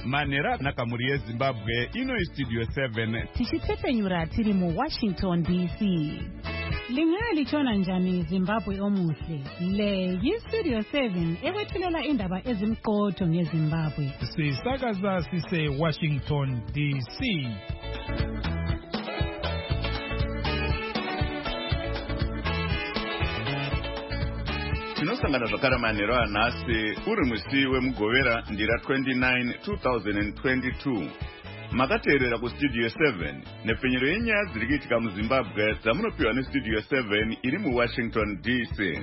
Manera nakamuri yeZimbabwe ino Studio 7 tichitepenyura tiri muWashington DC. Lingaya lichona njani Zimbabwe omuhle? Le yiStudio 7 ewethulela indaba ezimqotho ngeZimbabwe. Sisakaza sise Washington DC. Tinosangana zvakare manheru anhasi uri musi wemugovera ndira 29 2022. Makateerera kuStudio 7 nepfenyero yenyaya dziri kuitika muZimbabwe dzamunopiwa neStudio 7 iri muWashington DC.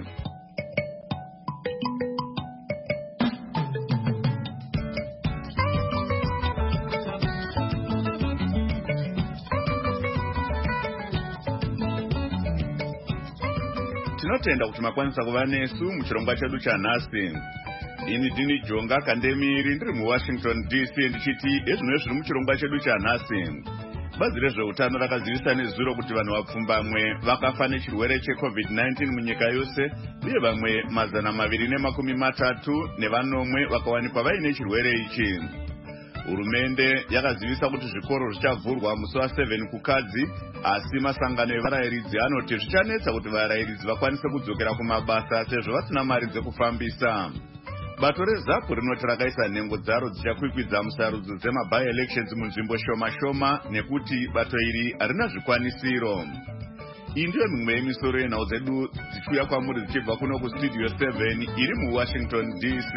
Tinotenda kuti makwanisa kuva nesu muchirongwa chedu chanhasi. Ini ndini Jonga Kandemiri ndiri muWashington DC ndichiti ezvino zviri muchirongwa chedu chanhasi. Bazi rezveutano rakazivisa nezuro kuti vanhu vapfumbamwe vakafa nechirwere cheCovid-19 munyika yose uye vamwe 230 nevanomwe vakawanikwa vaine chirwere ichi. Hurumende yakazivisa kuti zvikoro zvichavhurwa musi wa7 kukadzi, asi masangano evarayiridzi anoti zvichanetsa kuti varayiridzi vakwanise kudzokera kumabasa sezvo vasina mari dzekufambisa. Bato reZAPU rinoti rakaisa nhengo dzaro dzichakwikwidza musarudzo dzema-by-elections munzvimbo shoma nekuti bato iri harina zvikwanisiro. Iyi ndiyo mimwe yemisoro yenhau dzedu dzichiuya kwamuri dzichibva kuno kuStudio 7 iri muWashington DC.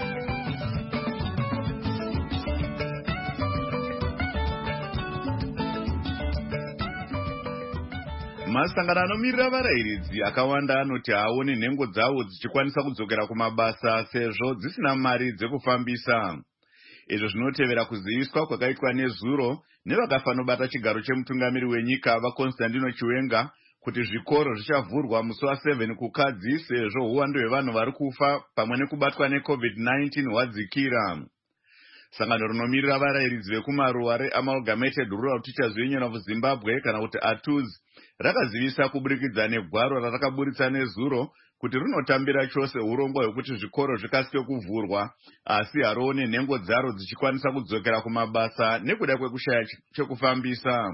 Masangano anomirira varayiridzi akawanda anoti haaoni nhengo dzavo dzichikwanisa kudzokera kumabasa sezvo dzisina mari dzekufambisa. Izvo zvinotevera kuziviswa kwakaitwa nezuro nevakafanobata chigaro chemutungamiri wenyika vaConstantino Chiwenga kuti zvikoro zvichavhurwa musi wa7 kukadzi sezvo uwandu hwevanhu vari kufa pamwe nekubatwa neCovid-19 hwadzikira. Sangano rinomirira varayiridzi vekumaruwa reAmalgamated Rural Teachers Union of Zimbabwe kana kuti ATUZ rakazivisa kuburikidza negwaro rarakaburitsa nezuro kuti rinotambira chose urongwa hwekuti zvikoro zvikasike kuvhurwa, asi harione nhengo dzaro dzichikwanisa kudzokera kumabasa nekuda kwekushaya chekufambisa.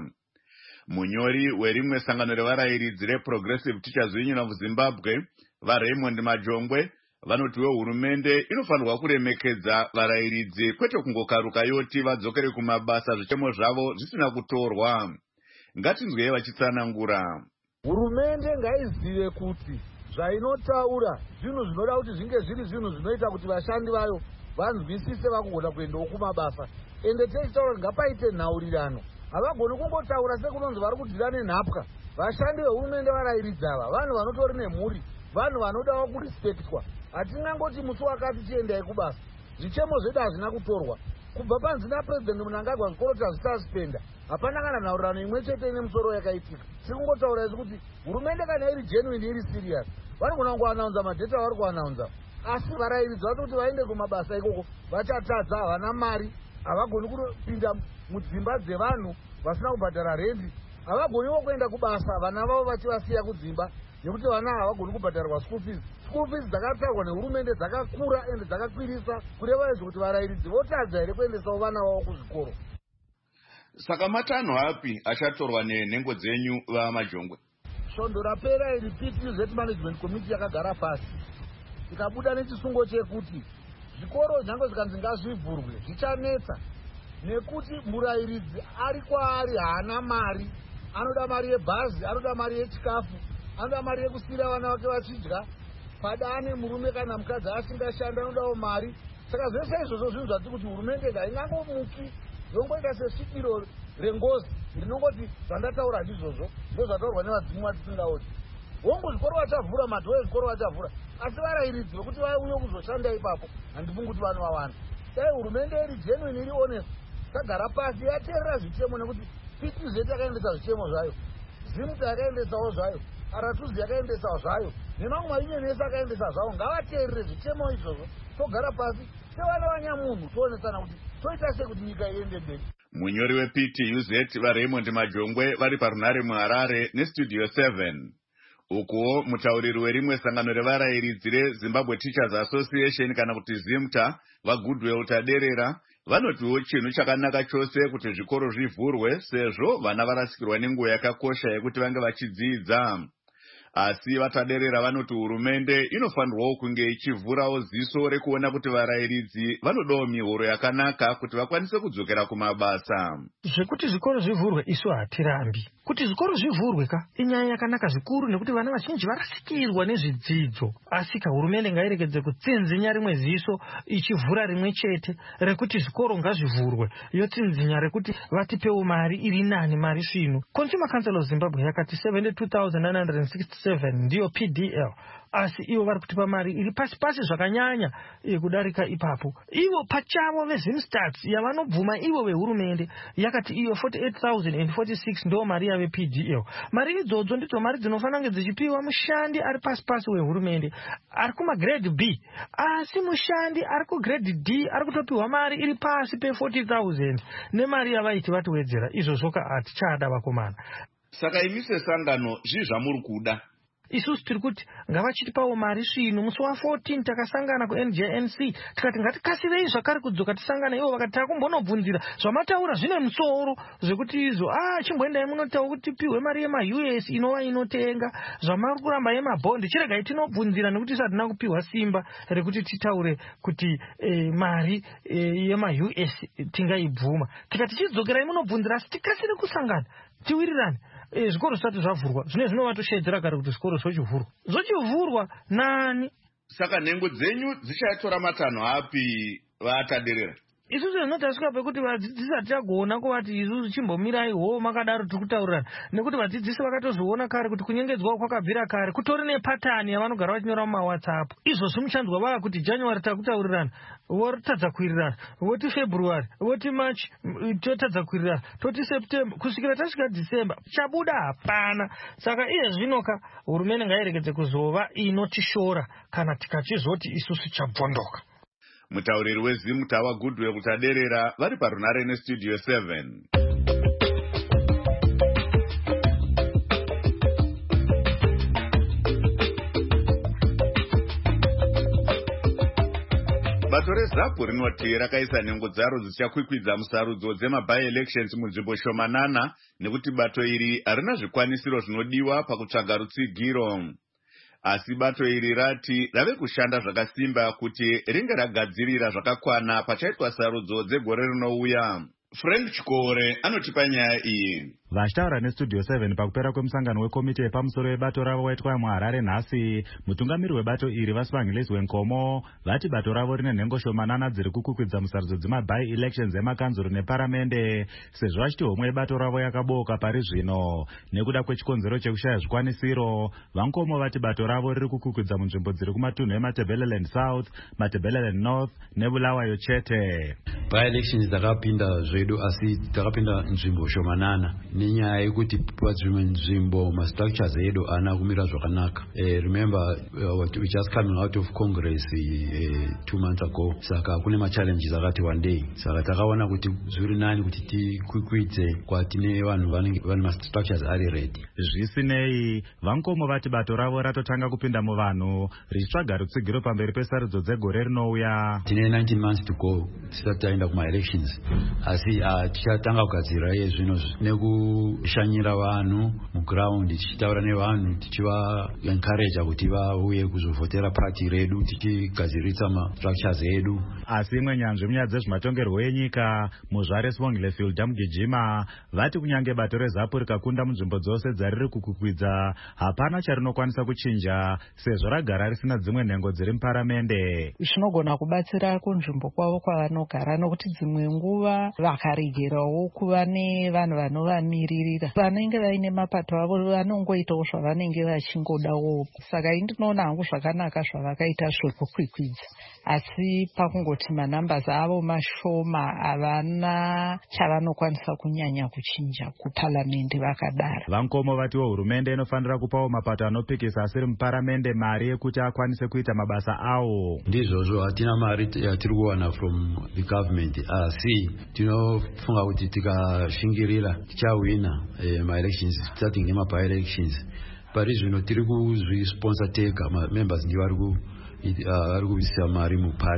Munyori werimwe sangano revarayiridzi reProgressive Teachers Union of Zimbabwe, vaRaymond Majongwe, vanoti hurumende inofanirwa kuremekedza varayiridzi kwete kungokaruka yoti vadzokere kumabasa zvichemo zvavo zvisina kutorwa. Ngatinzwei vachitsanangura. Hurumende ngaizive kuti zvainotaura zvinhu zvinoda kuti zvinge zviri zvinhu zvinoita kuti vashandi vayo vanzwisise vakugona kuendawo kumabasa. Ende tichitaura ngapaite nhaurirano. Havagoni kungotaura sekunonzi vari kudhira nenhapwa. Vashandi vehurumende varayiridzi ava vanhu vanotori nemhuri, vanhu vanodawo kurispektwa. Hatingangoti musi wakati tiendai kubasa. Zvichemo zvedu hazvina kutorwa. Kubva panzi naPresident Mnangagwa zvikoro tazvitaspenda. Hapana kana nhaurirano imwe chete ine musoro yakaitika. Tiri kungotaura izvo kuti hurumende kana iri genuine iri serious vanogona kungoanaunza madheta vari kuanaunza. Asi varayiridzi vati kuti vaende kumabasa ikoko vachatadza, havana mari, havagoni kupinda mudzimba dzevanhu vasina kubhadhara rendi, havagoniwo kuenda kubasa vana vavo vachivasiya kudzimba nekuti vana havagoni kubhadharwa school fees. School fees dzakatarwa nehurumende dzakakura ende dzakakwirisa kureva izvo kuti varayiridzi votadza here kuendesawo vana vavo kuzvikoro. Saka matanho api achatorwa nenhengo dzenyu vaMajongwe? Svondo rapera iri PTZ Management Committee yakagara pasi ikabuda nechisungo chekuti zvikoro nyange zvikanzi ngazvivhurwe zvichanetsa nekuti murayiridzi ari kwaari haana mari, anoda mari yebhazi, anoda mari yechikafu, anoda mari yekusiyira vana vake vachidya. Padane murume kana mukadzi asingashanda anodawo mari. Saka zvese izvozvo zvinhu zvati kuti hurumende ngaingangomuki yongoita sesvikiro rengozi. Ndinongoti zvandataura ndizvozvo ndozvataurwa nevadzimu vatisingaoti. Hongu zvikoro vachavhura, madhoo ezvikoro vachavhura, asi varayiridzi vekuti vauye kuzoshanda ipapo handifungi kuti vanhu vawanda. Dai hurumende iri genuine iri honest tagara pasi yateerera zvichemo, nekuti PTZ yakaendesa zvichemo zvayo, ZIMTA yakaendesawo zvayo, ARATUZ yakaendesawo zvayo, nemamwe mainyenesa akaendesa zvawo. Ngavateerere zvichemo izvozvo, togara pasi sevana vanyamunhu toonesana kuti toita sei kuti nyika iende mberi. Munyori wePTUZ vaRaymond Majongwe vari parunhare muHarare neStudio 7. Ukuwo mutauriri werimwe sangano revarayiridzi reZimbabwe Teachers Association kana kuti ZIMTA vaGoodwill Taderera vanotiwo chinhu chakanaka chose kuti zvikoro zvivhurwe sezvo vana varasikirwa nenguva yakakosha yekuti vange vachidzidza. Asi vataderera vanoti hurumende inofanirwawo kunge ichivhurawo ziso rekuona kuti varayiridzi vanodawo mihoro yakanaka kuti vakwanise kudzokera kumabasa. Zvekuti zvikoro zvivhurwe isu hatirambi. Kuti zvikoro zvivhurwe inyaya yakanaka zvikuru nekuti vana vazhinji varasikirwa nezvidzidzo. Asi hurumende ngairekedze kutsinzinya rimwe ziso ichivhura rimwe chete rekuti zvikoro ngazvivhurwe, yotsinzinya rekuti vatipewo mari iri nani, mari svino. Consumer Council of Zimbabwe yakati 72,967 ndiyo PDL. Asi ivo vari kutipa mari iri pasi zvakanyanya kudarika ipapo. Ivo pachavo veZimstats yavanobvuma ivo vehurumende yakati iyo 48,046 ndo mari yave PDL. Mari idzodzo ndidzo mari dzinofanira kunge dzichipiwa mushandi ari pasi wehurumende ari kumagrade B. Asi mushandi ari kugrade D ari kutopiwa mari iri pasi pe40,000 nemari yavaiti vatiwedzera. Izvozvo hatichada vakomana. Saka imi sesangano zvamuri kuda? Isusu tiri kuti ngavachitipawo mari svino. Musi wa14 takasangana kuNJNC tikati ngatikasirei zvakare kudzoka tisangana. Ivo vakati takumbonobvunzira zvamataura zvine musoro zvekuti izvo chimboendai munotaura kuti tipiwe mari yemaUS inova inotenga zvamari kuramba yemabhondi. Chiregai tinobvunzira nekuti hatina kupiwa simba rekuti titaure kuti mari yemaUS tingaibvuma. Tikati chidzokerai munobvunzira asi tikasire kusangana tiwirirane. Zvikoro zvisati zvavhurwa zvinovatoshedzera kare kuti zvikoro zvochivhurwa nani. Saka nhengo dzenyu dzichatora matanho api vataderera? Isusu zvinotasvika pekuti vadzidzisi hatichagona kuvati isusu chimbomirai makadaro tiri kutaurirana, nekuti vadzidzisi vakatozoona kare kuti kunyengedzwa kwakabvira kare kutori nepatani yavanogara vachinyora mumaWhatsApp. Izvozvi muchanzwa vava kuti January takutaurirana votadza kuwirirana, voti February, voti March totadza kuwirirana, toti September, kusvikira tasvika December chabuda hapana. Saka iye zvinoka hurumende ngairekedze kuzova inotishora kana tikachizoti isusu chabvondoka. Mutauriri weZimtawa Goodwill kutaderera vari parunare neStudio 7. Bato reZAPU rinoti rakaisa nhengo dzaro dzichakwikwidza musarudzo dzema-by-elections munzvimbo shomanana nekuti bato iri harina zvikwanisiro zvinodiwa pakutsvaga rutsigiro. Asi bato iri rati rave kushanda zvakasimba kuti ringe ragadzirira zvakakwana pachaitwa sarudzo dzegore rinouya. Frank Chikore anotipa nyaya iyi. Vachitaura neStudio 7 pakupera kwemusangano wekomiti yepamusoro yebato ravo waitwa muHarare nhasi, mutungamiri webato iri Vasivangilesi Wenkomo vati bato ravo rine nhengo shomanana dziri kukwikwidza musarudzo dzema-by-elections emakanzuru neparamende, sezvo vachiti homwe yebato ravo yakabooka pari zvino nekuda kwechikonzero chekushaya zvikwanisiro. Vankomo vati bato ravo riri kukwikwidza munzvimbo dziri kumatunhu eMatabeleland South, Matabeleland North neBulawayo chete. By-elections dzakapinda zvedu asi dzakapinda nzvimbo shomanana nenyaya yekuti padzimwe nzvimbo ma-structures edu ana kumira zvakanaka. Remember we just coming out of Congress 2 months ago, saka kune ma-challenges akati one day, saka takaona kuti zviri nani kuti tikwikwidze kwatine vanhu vane ma-structures ari ready. Zvisinei, Vankomo vati bato ravo ratotanga kupinda muvanhu richitsvaga rutsigiro pamberi pesarudzo dzegore rinouya. Tine 19 months to go tisati taenda kuma-elections, asi tichatanga kugadzira zvino nekushanyira vanhu muground, tichitaura nevanhu tichiva-encourage kuti vauye kuzovhotera party redu, tichigadziritsa ma-structures edu. Asi imwe nyanzvi munyaya dzezvematongerwo enyika muzvare Sibongile Mugijima vati kunyange bato reZAPU rikakunda munzvimbo dzose dzariri kukwikwidza hapana charinokwanisa kuchinja sezvo ragara risina dzimwe nhengo dziri muparamende. Zvinogona kubatsira kunzvimbo kwavo kwavanogara nokuti dzimwe nguva vakaregerawo kuva nevanhu vanovamiririra vanenge vaine mapato avo vanongoitawo zvavanenge vachingodawo. Saka ndinoona hangu zvakanaka zvavakaita zvekukwikwidza, asi pakungoti manambasi avo mashoma havana chavanokwanisa kunyanya kuchinja kuparamende vakadara. Vankomo vatiwo hurumende inofanira kupawo mapato anopikisa asiri muparamende mari yekuti akwanise kuita mabasa awo. Ndizvozvo hatina mari yatiri kuwana from the government, asi tinofunga kuti tikashingirira tichawina ma-elections, starting nema-by-elections. Pari zvino tiri kuzvisponsor tega, members ndivo vari kuisa mari mupati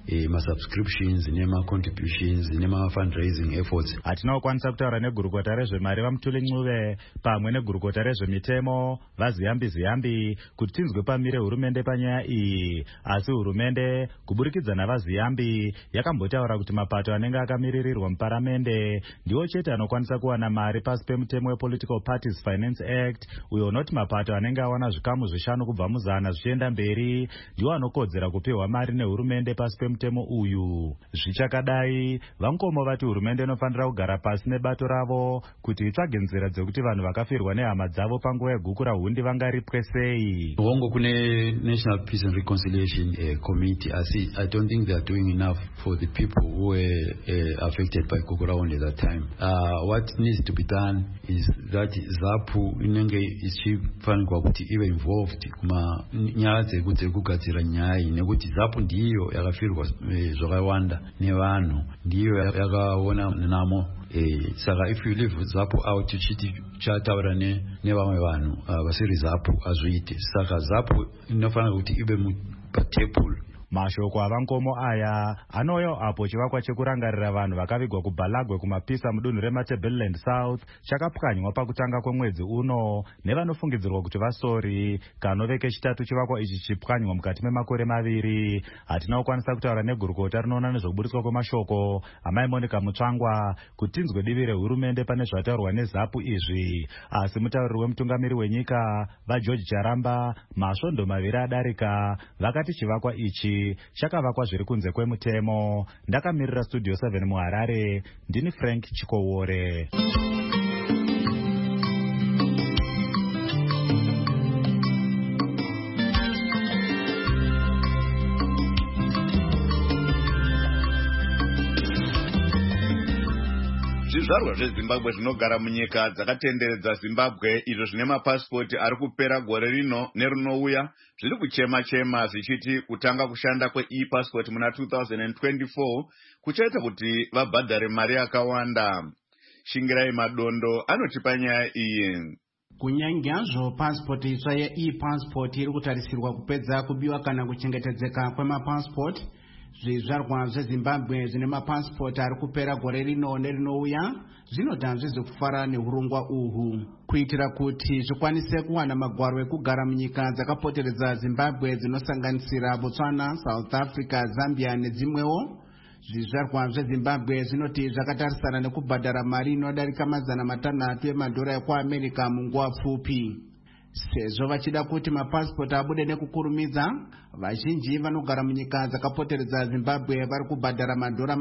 ma-subscriptions nema-contributions nema-fundraising efforts. Hatinokwanisa kutaura negurukota rezvemari vaMutuli Ncube pamwe negurukota rezvemitemo vaZiyambi kuti tinzwe pamire hurumende panyaya iyi, asi hurumende kuburikidza navaZiyambi yakambotaura kuti mapato anenge akamiririrwa muparamende ndiwo chete anokwanisa kuwana mari pasi pemutemo wePolitical Parties Finance Act, uyo unoti mapato anenge awana zvikamu 5 kubva muzana zvichienda mberi ndiwo anokodzera kupiwa mari nehurumende pasi pemutemo uyu. Zvichakadai, vaMukomo vati hurumende inofanira kugara pasi nebato ravo kuti itsvage nzira dzekuti vanhu vakafirwa nehama dzavo panguva yegukura hundi vangaripwe sei. Hongo kune National Peace and Reconciliation Committee, I don't think they are doing enough for the people who were affected by Gukura Hundi at that time. What needs to be done is that ZAPU inenge ichifanirwa kuti ive involved kuma nyaya dzekugadzira nyaya nekuti ZAPU ndiyo yakafirwa zvakawanda nevanhu, ndiyo yakaona namo. Saka if you leave ZAPU out chiti chataura nevamwe vanhu vasiri ZAPU azviite. Saka ZAPU inofanira kuti ibe patable. Mashoko avaMukomo aya anoyo apo chivakwa chekurangarira vanhu vakavigwa kuBhalagwe kumapisa mudunhu reMatabeleland South chakapwanywa pakutanga kwemwedzi uno nevanofungidzirwa kuti vasori kanove kechitatu chivakwa ichi chipwanywa mukati memakore 2. Hatina kukwanisa kutaura negurukota rinoona nezvokuburitswa kwemashoko amai Monica Mutsvangwa kuti tinzwe divi rehurumende pane zvataurwa neZAPU izvi, asi mutauriri wemutungamiri wenyika vaGeorge Charamba masvondo 2 adarika vakati chivakwa ichi chakavakwa zviri kunze kwemutemo. Ndakamirira Studio 7 muHarare, ndini Frank Chikowore. Zvizvarwa zveZimbabwe zvinogara munyika dzakatenderedza Zimbabwe izvo zvine mapasipoti ari kupera gore rino nerinouya zviri kuchema zvichiti kutanga kushanda kwe-e-passport muna 2024 kuchaita kuti vabhadhare mari yakawanda. Shingirai Madondo anotipa nyaya iyi. Kunyangazvo passport itsva ye-e-passport iri kutarisirwa kupedza kubiwa kana kuchengetedzeka kwemapassport, zvizvarwa zveZimbabwe zvine mapasipoti ari kupera gore rino nerinouya zvinoda zvizokufara neurongwa uhu kuitira kuti zvikwanise kuwana magwaro ekugara munyika dzakapoteredza Zimbabwe dzinosanganisira Botswana, South Africa, Zambia nedzimwewo. Zvizvarwa zveZimbabwe zvinoti zvakatarisana nekubhadhara mari inodarika $600 emadhora ekuAmerica munguva pfupi. Sezvo vachida kuti mapasipoti abude nekukurumidza, vazhinji vanogara munyika dzakapoteredza Zimbabwe vari kubhadhara $310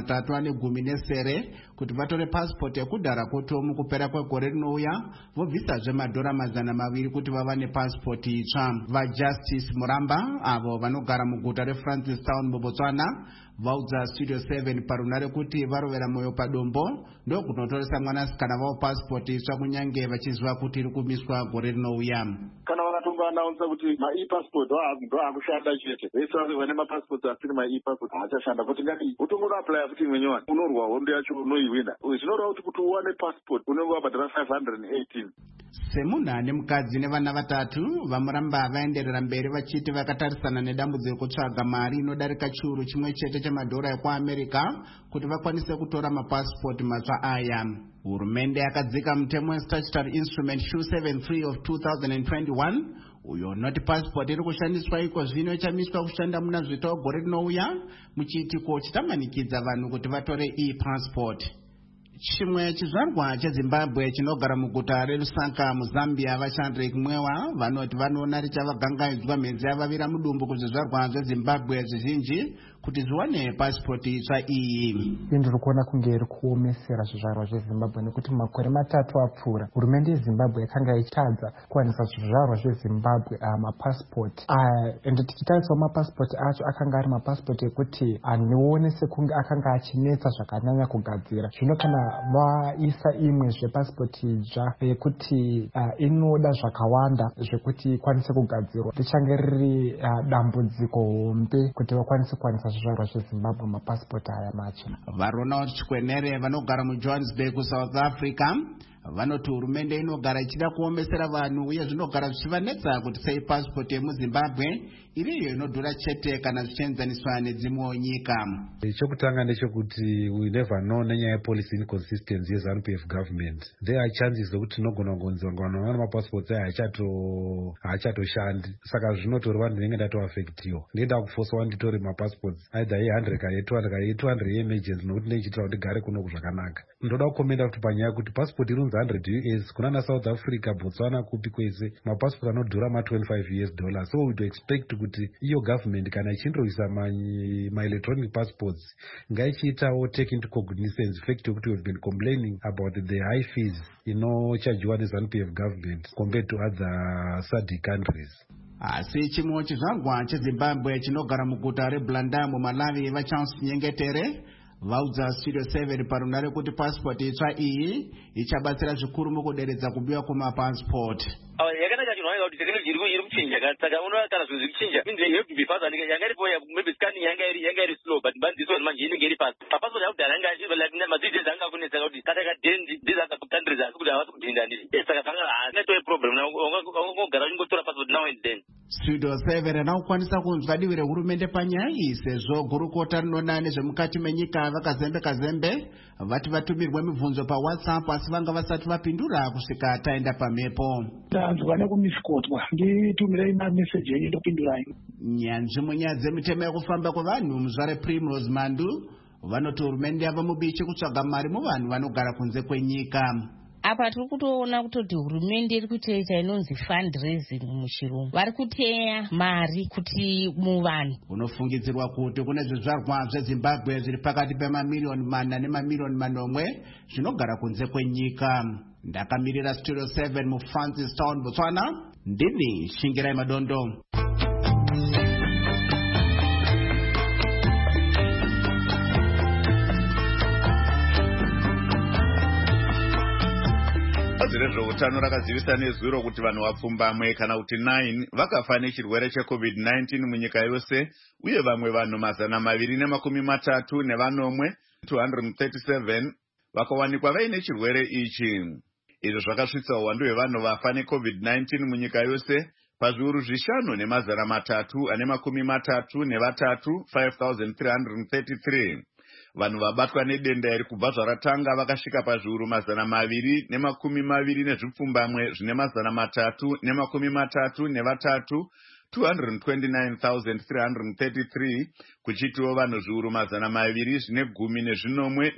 kuti vatore pasipoti ekudhara koto mukupera kwegore rinouya vobvisazve $200 kuti vava nepasipoti itsva. VaJustice Muramba avo vanogara muguta reFrancistown muBotswana vaudza Studio 7 parunare kuti varovera moyo padombo ndokunotoresa mwanasikana vavo pasipoti itsva kunyange vachiziva kuti iri kumiswa gore rinouya. Kana vakatongoanaunsa kuti ma-e-passport ndoakushanda chete, vese vane mapasipoti asiri ma-e-passport haachashanda, kuti ngati utongoapply kuti imwenyowani unorwa hondo yacho unoiwina. Zvinoreva kuti uwane passport unenge wabhadhara $518. Semunhu ane mukadzi nevana 3, vaMuramba vaenderera mberi vachiti vakatarisana nedambudziko kutsvaga mari inodarika chiuru chimwe chete chemadhora ekuAmerica kuti vakwanise kutora mapasipoti matsva aya. Hurumende yakadzika mutemo we-Statutory Instrument 273 of 2021 uyo unoti pasipoti iri kushandiswa iko zvino ichamiswa kushanda muna zvitwa gore rinouya muchiitiko chitamanikidza vanhu kuti vatore e-passport. Chimwe chizvarwa cheZimbabwe chinogara muguta reLusaka muZambia vaChandrek Mwewa vanoti vanoona richavagangaidzwa mhenzi yavavira mudumbu kuzvizvarwa zveZimbabwe zvizhinji kuti zviwane pasipoti itsva iyi. Ndiri kuona kunge iri kuomesera zvizvarwa zveZimbabwe nekuti makore 3 apfuura hurumende yeZimbabwe yakanga ichitadza kuwanisa zvizvarwa zveZimbabwe mapasipoti ende tichitariswa mapasipoti acho akanga ari mapasipoti ekuti anoone sekunge akanga achinetsa zvakanyanya kugadzira. Zvino kana vaisa imwe zvepasipoti itsva yekuti inoda zvakawanda zvekuti ikwanise kugadzirwa, richange riri dambudziko hombe kuti vakwanise kuwanisa zvizvarwa zveZimbabwe mapasipoti aya macho. VaRonald Chikwenere vanogara muJohannesburg, South Africa vanoti hurumende inogara ichida kuomesera vanhu uye zvinogara zvichivanetsa kuti sei pasipoti yemuZimbabwe iriyo inodhura chete kana zvichienzaniswa nedzimwewo nyika. Chokutanga ndechekuti we never know nenyaya yepolicy inconsistency yeZANU-PF government. There are chances zokuti tinogona kungonzwa ngwana vana mapassports haachatoshandi. Saka zvinotori vanhu ndinenge ndatoaffectiwa. Ndinoda kufosawo nditori mapassports either ye100 ka ye200 ka ye200 ye-emergency nokuti ndechitira kuti ndigare kuno zvakanaka. Ndoda kukomenda kuti panyaya kuti passport irunzi 100 US kuna South Africa, Botswana kupi kwese mapassport anodhura $25. So we would expect kuti iyo government kana ichindoisa my electronic passports ngaichiitawo take into cognizance fact yokuti we've been complaining about the high fees inochargewa neZANU-PF government compared to other SADC countries. Asi chimwe chizvangwa cheZimbabwe chinogara muguta reBlanda muMalawi vaCharles Nyengetere vaudza Studio 7 parunare kuti passport itsva iyi ichabatsira zvikuru mukuderedza kubiwa kwemapassport. Yakanaka chinhu kuti technology iri kuchinja saka unoona kana zvinhu zvichinja means you have to be fast and yanga iripo maybe scanning yanga iri slow but bandiso manje inenge iri fast. Passport yakudhara yanga like madzidzi anga kunetsa kuti kata kadendi these are the countries asi kuti havasi kudhinda ndiri. Saka panga haina problem na ungogara uchingotora passport now and then. Studio 7 anakwanisa kunzwa divi rehurumende panyaya iyi sezvo gurukota rinona nezvemukati menyika vakazembe vati vatumirwe mibvunzo paWhatsApp asi vanga vasati vapindura kusvika taenda pamhepo. Tanzwa nekumisikotwa nditumirei mameseji yenyu ndopindurai. Nyanzvi munyaya dzemitemo yekufamba kwevanhu muzvare Primrose Mandu vanoti hurumende yava mubichi kutsvaga mari muvanhu vanogara kunze kwenyika. Apa tiri kutoona kutoti hurumende iri kutoita inonzi fundraising muchirungu. Vari kuteya mari kuti muvanhu. Unofungidzirwa kuti kune zvizvarwa zveZimbabwe zviri pakati pemamiliyoni 4 nemamiliyoni 8 zvinogara kunze kwenyika. Ndakamirira Studio 7 muFrancis Town, Botswana. Ndini Shingirai Madondo. Bazi rezveutano rakazivisa nezuro kuti vanhu vapfumbamwe kana kuti 9 vakafa nechirwere cheCovid-19 munyika yose uye vamwe vanhu 237 237 vakawanikwa vaine chirwere ichi. Izvo zvakasvitsa uwandu hwevanhu vafa neCovid-19 munyika yose pazviuru 5,333 5,333. Vanhu vabatwa nedenda iri kubva zvaratanga vakasvika pazviuru 220 nezvipfumbamwe zvine 333 229,333 kuchitiwo vanhu zviuru 210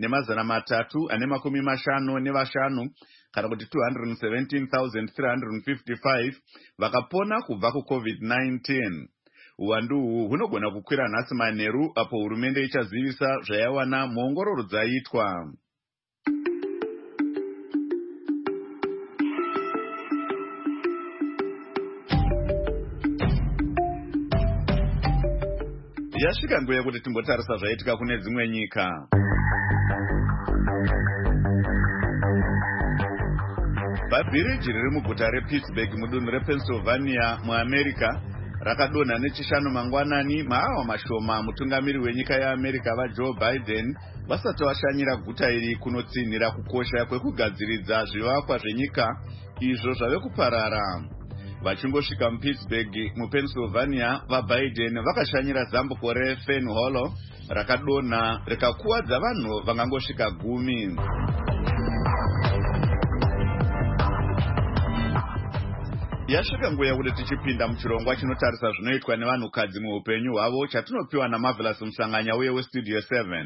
355 kana kuti 217,355 vakapona kubva kuCovid-19. Uwandu uhu hunogona kukwira nhasi manheru apo hurumende ichazivisa zvayawana muongororo dzaitwa. Yasvika nguva yekuti timbotarisa zvaitika kune dzimwe nyika. Bhabhiriji riri muguta rePittsburgh mudunhu rePennsylvania muAmerica rakadonha nechishanu mangwanani maawa mashoma mutungamiri wenyika yeAmerica vaJoe Biden vasati vashanyira guta iri kunotsinhira kukosha kwekugadziridza zvivakwa zvenyika izvo zvave kuparara. Vachingosvika muPittsburgh muPennsylvania, vaBiden vakashanyira zambuko reFern Hollow rakadonha rikakuwadza vanhu vangangosvika 10. Yasvika nguva yekuti tichipinda muchirongwa chinotarisa zvinoitwa nevanhukadzi muupenyu hwavo chatinopiwa naMarvelous Musanganya uye weStudio 7.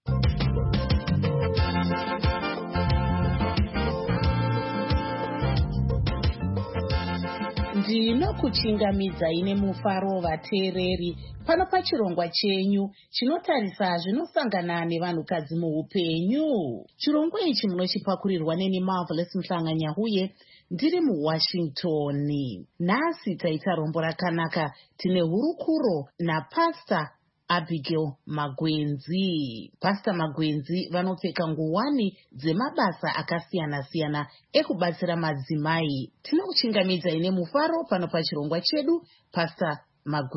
Ndinokuchingamidzai nemufaro vateereri pano pachirongwa chenyu chinotarisa zvinosangana nevanhukadzi muupenyu. Chirongwa ichi munochipakurirwa neni Marvelous Musanganya uye ndiri muWashington. Nhasi taita rombo rakanaka, tine hurukuro naPastor Abigail Magwenzi. Pastor Magwenzi vanopfeka nguwani dzemabasa akasiyana-siyana ekubatsira madzimai. Tinokuchingamidzai nemufaro pano pachirongwa chedu, Pastor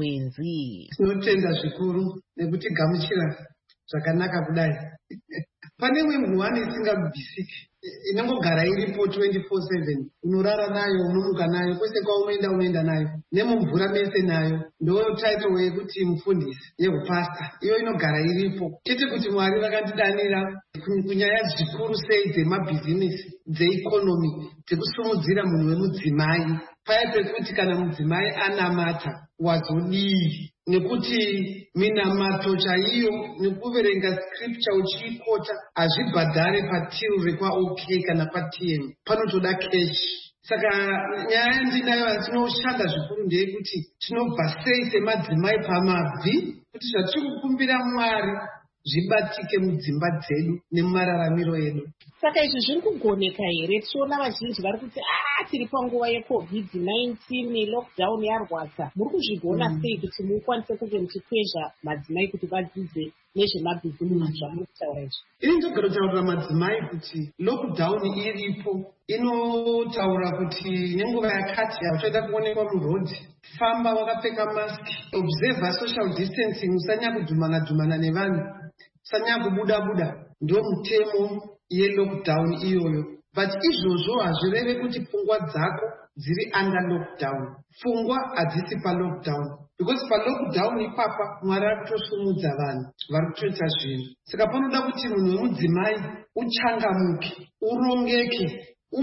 Magwenzi. Tinotenda zvikuru nekutigamuchira zvakanaka kudai. pane imwe nguwani isingabvisiki inongogara iripo 24/7 unorara nayo unomuka nayo kwese kwaunoenda nayo nemumvura mese nayo ndo title yekuti mufundisi yehupasta iyo inogara iripo chete kuti Mwari vakandidanira kunyaya zvikuru sei dzemabhizinesi dzeikonomi dzekusumudzira munhu wemudzimai paya pekuti kana mudzimai anamata wazodii nekuti minamato chaiyo nekuverenga scripture uchiikota hazvibhadhare patil rekwa OK kana paTM panotoda keshi. Saka nyaya yandinayo yatinoshanda zvikuru ndeyekuti tinobva sei semadzimai pamabvi kuti zvatiri kukumbira Mwari zvibatike mudzimba dzedu nemumararamiro edu. Saka izvi zviri kugoneka here? Tiona vazhinji vari kuti tiri panguva yeCovid-19 nelockdown yarwadza. Muri kuzvigona sei kuti mukwanise kunge muchikwezva madzimai kuti vadzidze nezvemabhizinesi zvamuri kutaura izvi? Ini ndogara kutaurira madzimai kuti lockdown iripo inotaura kuti nenguva yakati hauchaida kuonekwa murodhi, famba wakapfeka maski, observe social distancing, usanya kudhumana nevanhu, usanya kubuda, ndio mutemo yelockdown iyoyo. But izvozvo hazvireve kuti pfungwa dzako dziri under lockdown. Pfungwa hadzisi palockdown. Because palockdown ipapa Mwari akutosumudza vanhu vari kutoita zvinhu. Saka panoda kuti munhu wemudzimai uchangamuke, urongeke,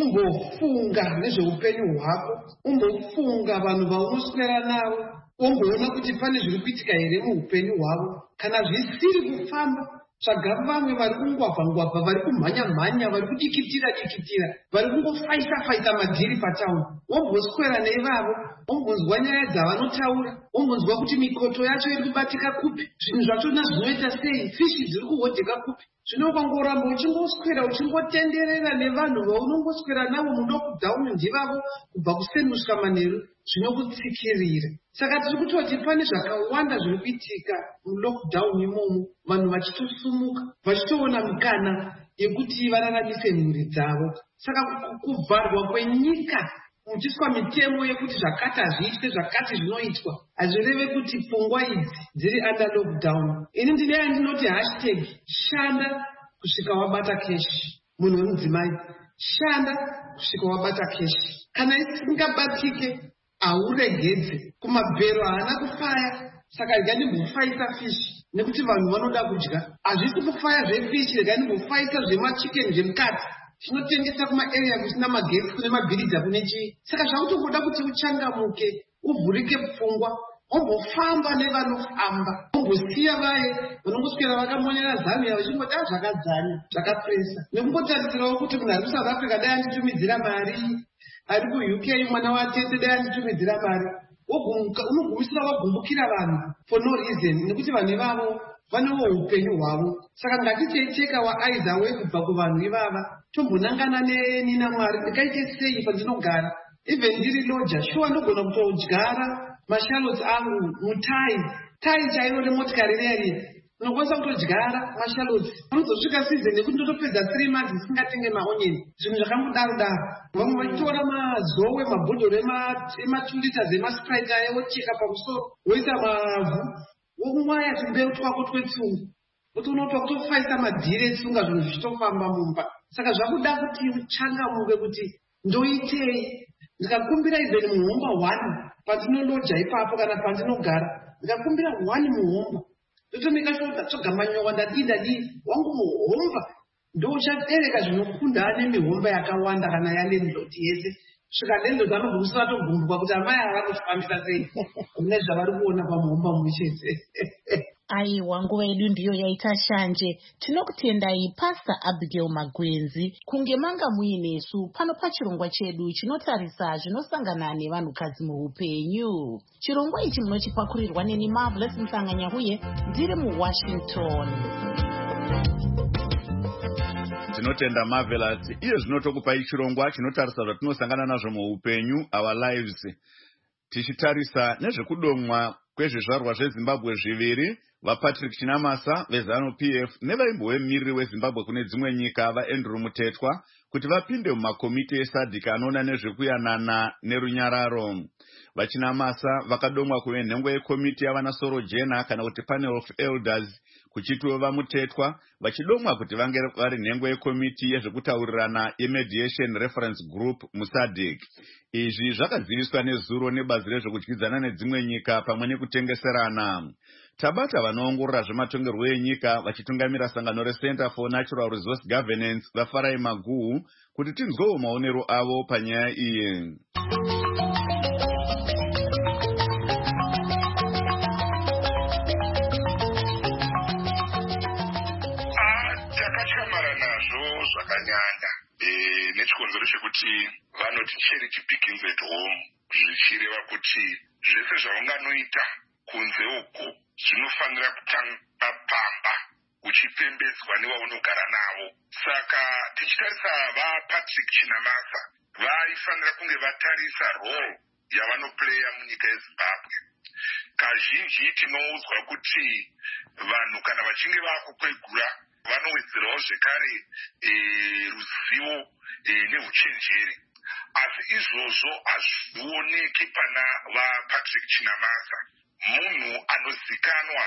umbofunga nezveupenyu hwako, umbofunga vanhu vaunoswera navo, umboona kuti pane zviri kuitika here muupenyu hwavo. Kana zvisiri kufamba, tsvaga vamwe vari kungwabva vari kumhanya vari kudikitira vari kungofaisa madhiri patauni, womboswera neivavo, wombonzwa nyaya dzavanotaura, wombonzwa kuti mikoto yacho iri kubatika kupi, zvinhu zvachona zvinoita sei, fishi dziri kuhodheka kupi. Zvino ukangoramba uchingoswera uchingotenderera nevanhu vaunongoswera navo mulockdown ndivavo kubva kusenushwa manheru zvinokutsikirira. Saka tiri kutoti pane zvakawanda zviri kuitika mulockdown imomo, vanhu vachitosumuka, vachitoona mukana yekuti vararamise mhuri dzavo. Saka kuvharwa kwenyika muchiiswa mitemo yekuti zvakati hazviitwe, zvakati zvinoitwa, hazvireve kuti pfungwa idzi dziri under lockdown. Ini ndine yandinoti hashtag shanda kusvika wabata keshi. Munhu wemudzimai, shanda kusvika wabata keshi. Kana isingabatike hauregedze. Kumabhero haana kufaya, saka regai ndimbofaisa fishi nekuti vanhu vanoda kudya. Hazvisi kufaya zvefishi, regai ndimbofaisa zvemachicken zvemukati. Tinotengesa kumaarea kusina magetsi, kune mabhiridha, kune chii. Saka zvakutongoda kuti uchangamuke, uvhurike pfungwa, umbofamba nevanofamba, umbosiya vaye vanongoswera vakamonyera Zambia vachingoti zvakadzanya, zvakapresa. Nekungotarisirawo kuti munhu ari kuSouth Africa dai anditumidzira mari, ari kuUK mwana watete dai anditumidzira mari, unogumisira wagumbukira vanhu for no reason, nekuti vanhu ivavo vanewo upenyu hwavo. Saka ngaticheka waaiza we kubva kuvanhu ivava, tombonangana nina Mwari, ndikaite sei pandinogara. Even ndiri loja, shuwa ndogona kutodyara mashallots angu mutai chaivo nemotikari reri, unokwanisa kutodyara mashallots. Unozosvika season nekuti ndotopedza 3 months ndisingatenge maonyeni, zvinhu zvakangodaro. Vamwe vachitora mazowe, mabhodhoro ema2 liters emasprite ayo, wocheka pamusoro, woisa mavhu, womwaya tumbeu twako twetsunga, utonopa kutofaisa madhiri etsunga, zvinhu zvichitofamba mumba. Saka zvakuda kuti uchangamuke kuti ndoitei. Ndikakumbira izeni muhomba 1 pandinoloja ipapo kana pandinogara, ndikakumbira 1 muhomba, ndotomika tsoga manyowa ndadii wangu muhomba ndochabereka zvinokunda nemihomba yakawanda kana yalandlord yese. Svika landlord anogumisira togumbuka kuti amai ava kufambisa sei kune zvavari kuona pamuhomba muchete. Aiwa, nguva yedu ndiyo yaita shanje. Tinokutendai Pastor Abigail Magwenzi kunge manga muinesu pano pachirongwa chedu chinotarisa zvinosangana nevanhukadzi muupenyu. Chirongwa ichi munochipakurirwa neni Marvelous Msanganyahuye ndiri muWashington. Tinotenda Marvelous, iye zvinotokupai chirongwa chinotarisa zvatinosangana nazvo muupenyu, our lives, tichitarisa nezvekudomwa kwezvizvarwa zveZimbabwe 2 vaPatrick Chinamasa veZANU-PF nevaimbovemiriri weZimbabwe kune dzimwe nyika vaAndrew Mutetwa kuti vapinde mumakomiti eSADC anoona nezvekuyanana nerunyararo. VaChinamasa vakadomwa kuve nhengo yekomiti yavanasoro jena kana kuti panel of elders, kuchitiwo vaMutetwa vachidomwa kuti vange vari nhengo yekomiti yezvekutaurirana yeMediation Reference Group muSADC. Izvi zvakaziviswa nezuro nebazi rezvekudyidzana nedzimwe nyika pamwe nekutengeserana. Tabata vanoongorora zvematongerwo enyika vachitungamira sangano reCenter for Natural Resource Governance vaFarai Maguhu kuti tinzwewo maonero avo panyaya iyi. Takachamara nazvo zvakanyanya nechikonzero chekuti vanoti charity begins at home, zvichireva kuti zvese zvaunganoita kunze uko zvinofanira kutanga pamba uchipembedzwa nevaunogara navo. Saka tichitarisa vaPatrick Chinamasa vaifanira kunge vatarisa role yavanoplaya munyika yeZimbabwe. Kazhinji tinoudzwa kuti vanhu kana vachinge vakukwegura vanowedzerawo zvekare ruzivo neuchenjeri, asi izvozvo hazvioneki pana vaPatrick Chinamasa. Munhu anozikanwa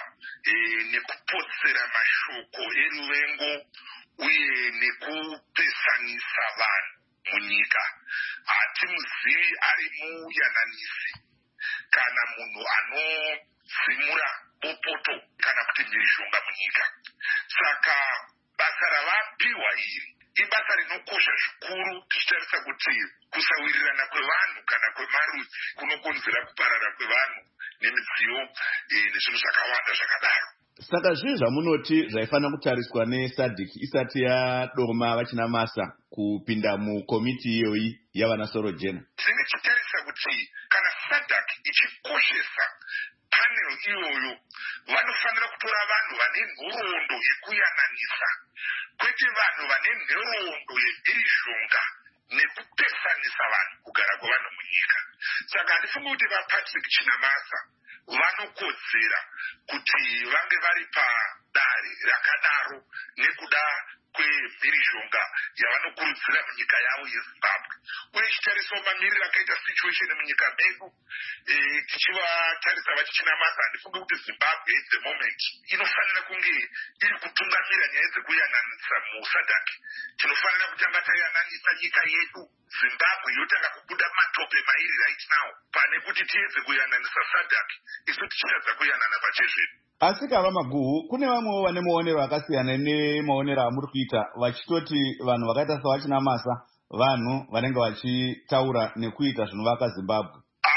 nekupotsera mashoko eruvengo uye nekupesanisa vanhu munyika. Hatimuzivi ari muyananisi kana munhu anodzimura bopoto kana kuti mhirizhonga munyika. Saka basa ravapiwa iri ibasa rinokosha zvikuru, tichitarisa kuti kusawirirana kwevanhu kana kwemarudzi kunokonzera kuparara kwevanhu nemidziyo nezvinhu zvakawanda zvakadaro. Saka zvii zvamunoti zvaifanira kutariswa neSADC isati yadoma vaChinamasa kupinda mukomiti iyoyi yavanasoro jena? Tinenge kuti kana SADC ichikoshesa panel iyoyo vanofanira kutora vanhu vane nhoroondo yekuyananisa, kwete vanhu vane nhoroondo yemhirizhonga nekupesanisa vanhu kugara kwevanhu munyika. Saka handifungi kuti vaPatrick Chinamasa vanokodzera kuti vange vari padare rakadaro nekuda kwemhirizhonga yavanokurudzira munyika yavo yeZimbabwe. Uye tichitarisawo mamiriro akaita situation munyika medu, tichivatarisa vaChinamasa, handifungi kuti Zimbabwe at the moment inofanira kunge iri kutungamira nyaya dzekuyananisa muSADC. Tinofanira kutanga tayananisa nyika yedu Zimbabwe yotanga kubuda matope mairi right now pane kuti tiedze kuyananisa SADC isu tichiedza kuyanana pachezvedu. Asi kava Maguhu, kune vamwewo vane maonero akasiyana nemaonero amuri kuita vachitoti vanhu vakaita saVaChinamasa vanhu vanenge vachitaura nekuita zvinovaka Zimbabwe?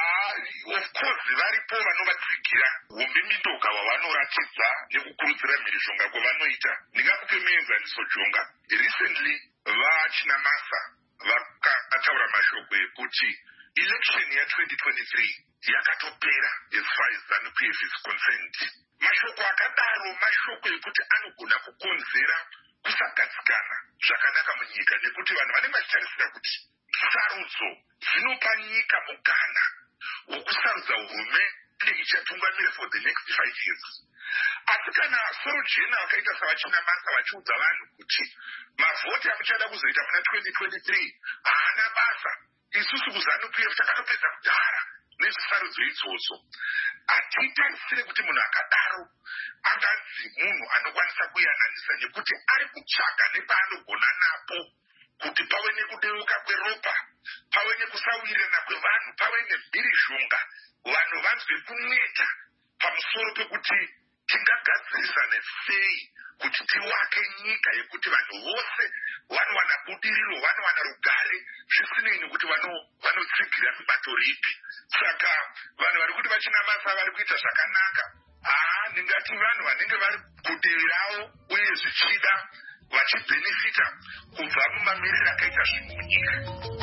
Of course varipo vanovatsigira umbimbidoka wavanoratidza nekukurudzira mhirizhonga kwavanoita. Ndingakupe muenzaniso jonga. Recently vaChinamasa vakataura mashoko ekuti election ya2023 yakatopera as far as ZANU-PF is concerned. Mashoko akadaro mashoko ekuti anogona kukonzera kusagadzikana zvakanaka munyika, nekuti vanhu vanenge vachitarisira kuti sarudzo dzinopa nyika mukana wokusarudza hurumende ichatungamira for the next 5 years. Asi kana soro jena vakaita saVaChinamasa vachiudza vanhu kuti mavhoti amuchada kuzoita muna 2023 haana basa, isusu kuZANU-PF takatopedza kudhara nezvisarudzo idzodzo. Hatitarisire kuti munhu akadaro anganzi munhu anokwanisa kuyananisa, nekuti ari kutsvaga nepaanogona napo kuti pave nekudeuka kweropa, pave nekusawirirana kwevanhu, pave nemhirizhonga, vanhu vanzwe kuneta pamusoro pekuti tingagadzirisane sei kuti tiwake nyika yekuti vanhu vose vanowana budiriro, vanowana rugare, zvisinei nekuti vanotsigira mibato ripi. Saka vanhu vari kuti vaChinamasa vari kuita zvakanaka, ndingati vanhu vanenge vari kudivi ravo uye zvichida vachibhenefita kubva mumamiriro akaita zvinhu munyika.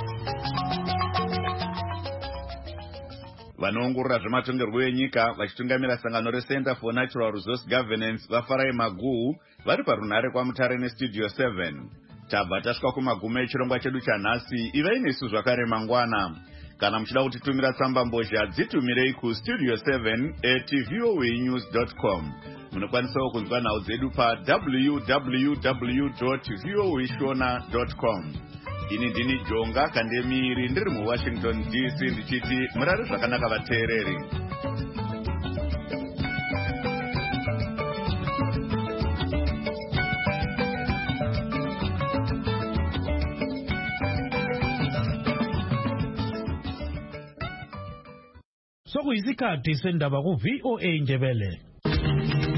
Vanoongorora zvematongerwo enyika vachitungamira sangano reCenter for Natural Resource Governance vaFarai Maguhu vari parunhare kwaMutare neStudio 7. Tabva tasvika kumagumo echirongwa chedu chanhasi. Ivai nesu zvakare mangwana. Kana muchida kutitumira tsamba mbozha dzitumirei kustudio7@voanews.com. Munokwanisawo kunzwa nhau dzedu pa www.voashona.com. Ini ndini Jonga Kandemiri ndiri muWashington DC ndichiti murare zvakanaka vateereri. Sokuyisikhathi sendaba ku VOA Ndebele.